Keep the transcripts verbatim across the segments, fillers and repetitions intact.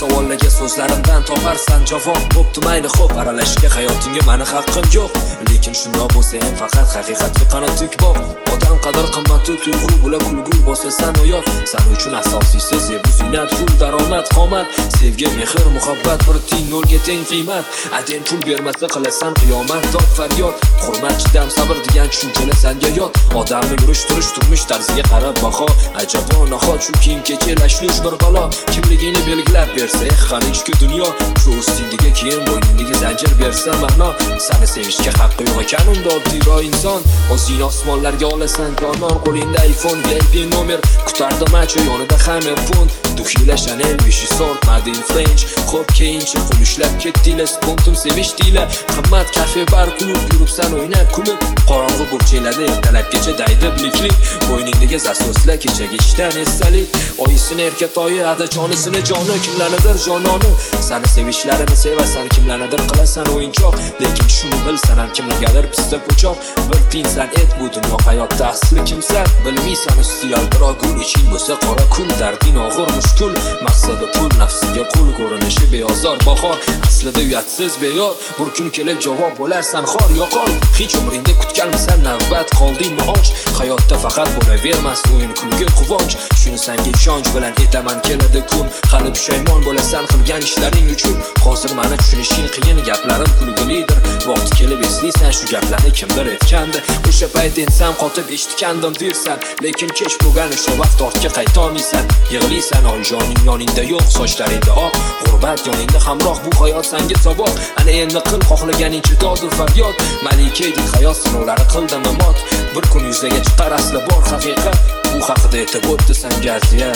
savollarga so'zlarimdan toparsan javob. Bo'pti mayli xo'p, aralashishga hayotingga mani haqqim yo'q. Lekin shundoq bo'lsa ham faqat haqiqatga qanot tik boq. Odam qadr qimmati tuyg'u bo'la kulgul bo'lsa san oyoq. San uchun asosiysi zebu ziynat, pul, daromad, qomat, sevgi, mehr, muhabbat bir tiyin nolga teng qiymat. Aten pul bermasa qilasan qiyomat, dod faryod, hurmat, chidam, sabr degan tushunchalar sanga yot. Odamning yurish turish turmush tarziga qarab baho. Ajabo nahot shu kiyim kechilashlush bir balo. Kimligingni belgilab bersa qani ichki dunyo, shu ustingdagi kiyim bo'yningdagi zanjir bersa ma'no. Seni sevishga haqqi yo'q ekan unda oddiy inson. O'zingni osmonlarga olasan jonon, qo'lingda iPhone V I P nomer, kutarda macho yonida Hammer Pond. Duxila Chanel, Vichy Sort, Made in French. Xo'p keyinchi pul ishlab ketdinglar, spontum sevishdinglar. Qimmat kafe bar klub yuribsan o'ynab kulib. Qorong'u burchaklarda ertalabgacha daydi biliklik. Bo'yningdagi zasoslar kechagi ishdan esalik. Oyisini erkatoyi, adachonisini joni, kimlarnidir jononi. Seni sevishlarini sevasan, kimlarnidir qilasan o'yinchoq. Lekin shuni bilsan ham kimlargadir pista po'choq. Bir tinsan et bu dunyo hayotda asli kimsan? Bilmaysan usti yaltiroq gul, iching bo'lsa qora kul, darding og'ir mushkul. Maqsadi pul, nafsiga qul, ko'rinishi beozor bahor. Aslida uyatsiz beyor, bir kun kelib javob bo'larsan xor yo'qol. Hech umringda kutganmisan navbat, qoldingmi och? Hayotda faqat bo'lavermas o'yin, kulgi, quvonch. Shuni senga ishonch bilan etaman keladi kun. Hali pushaymon bo'lasan qilgan ishlaring uchun. Hozir meni tushunishing qiyin, gaplarim kulgulidir. Vaqti kelib eslaysan shu gaplarni kimdir aytgandi. O'sha payt ensam qotib eshitgandim dersan, lekin kech bo'lgan o'sha vaqt ortga qayta olmaysan. Yig'laysan, oyijoning yoningda yo'q, sochlaringda oq. G'urbat yoningda hamroh, bu hayot senga saboq. Ana endi qil xohlaganingcha dodu faryod. Malika eding, hayot sinovlari qildim mot. Bir kun yuzaga chiqar asli bor haqiqat. Bu haqida aytib o'tdi senga aziyat.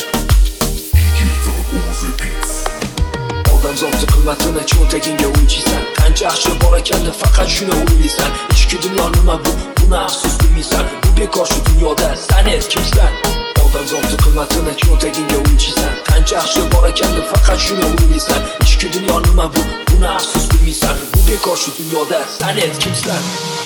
Odamzodning qimmatini cho'ntagingga o'ychiysan. Qancha axshi bor ekanini faqat shuni o'ylaysan. Ichki dunyo nima bu? Buni afsus bilmaysan. Bu bekor shu dunyoda sen kimsan? Odamzodning qimmatini cho'ntagingga o'ychiysan. Qancha axshi bor ekanini faqat shuni o'ylaysan. Ichki dunyo nima bu? Buni afsus bilmaysan. Bu bekor shu dunyoda sen kimsan?